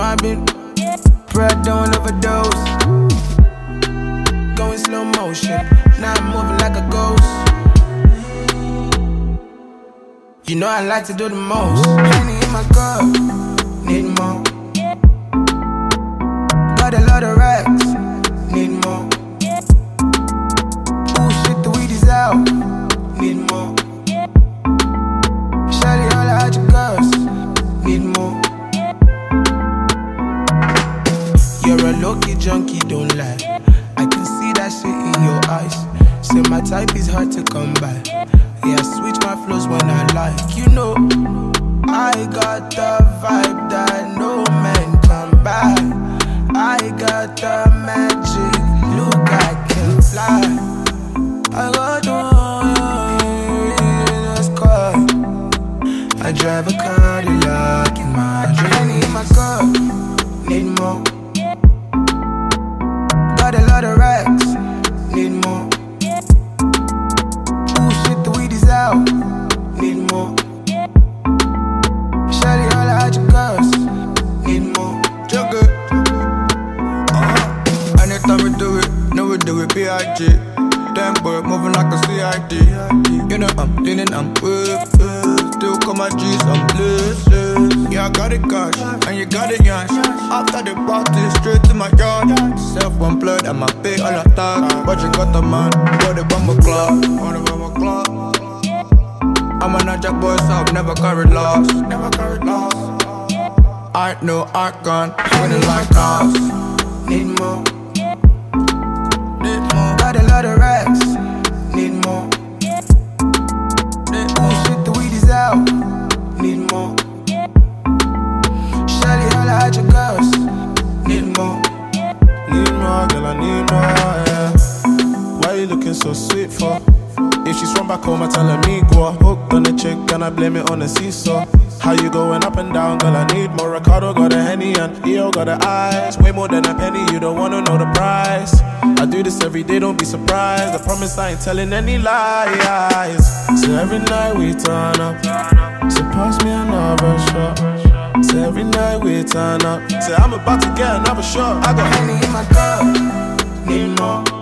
I've been bred, don't overdose. Going slow motion, now I'm moving like a ghost. You know I like to do the most. Honey in my cup, need more. Got a lot of racks, need more. Ooh shit, the weed is out, need more. Shawty all out your girls, need more. You're a low-key junkie, don't lie. I can see that shit in your eyes. Say my type is hard to come by. Yeah, I switch my flows when I like. You know, I got the vibe that no man can buy. I got the magic look, I can fly. I got the sky. I drive a Cadillac in my dream. In my car, need more. Got a lot of racks, need more. Ooh shit, the weed is out, need more. Shawty all out your girls, need more. Juggle. Anytime we do it, know we do it, B.I.G. Damn boy, moving like a CID. You know I'm leaning, I'm with. Still call my G's, I'm blessed. Yeah, I got it cash, and you got it yash. After the party, straight to my yard. Self-employed, and my pay all I talk. But you got the man, got the bomber clock. I'm a jack boy, so I've never carried loss. I know I can't win it like us. Need more. Got a lot of racks, need more. Ooh shit, the weed is out, need more. Shawty all out your girls, need more. Need more, girl, I need more, yeah. Why you looking so sweet for? If she's from back home, I tell her me go. Hooked on the chick and I blame it on the seesaw. How you going up and down, girl, I need more. Ricardo got a Henny and EO got the eyes. Way more than a penny, you don't wanna know the price. I do this every day, don't be surprised. I promise I ain't telling any lies. So every night we turn up. So pass me another shot. So every night we turn up. Say I'm about to get another shot. I got Henny in my cup, need more.